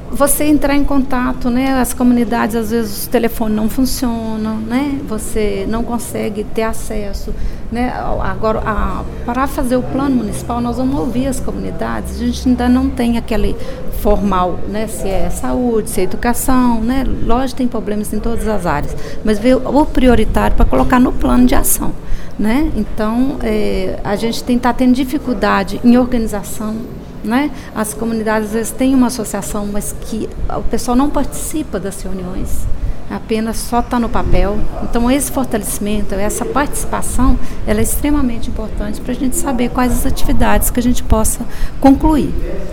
você entrar em contato, né? As comunidades, às vezes, os telefones não funcionam, né? Você não consegue ter acesso, né? Agora, para fazer o plano municipal, nós vamos ouvir as comunidades, a gente ainda não tem aquele formal, né? Se é saúde, se é educação, né? Lógico, tem problemas em todas as áreas, mas ver o prioritário para colocar no plano de ação, né? Então, a gente está tendo dificuldade em organização, né? As comunidades às vezes têm uma associação, mas que o pessoal não participa das reuniões, apenas só está no papel. Então esse fortalecimento, essa participação, ela é extremamente importante para a gente saber quais as atividades que a gente possa concluir.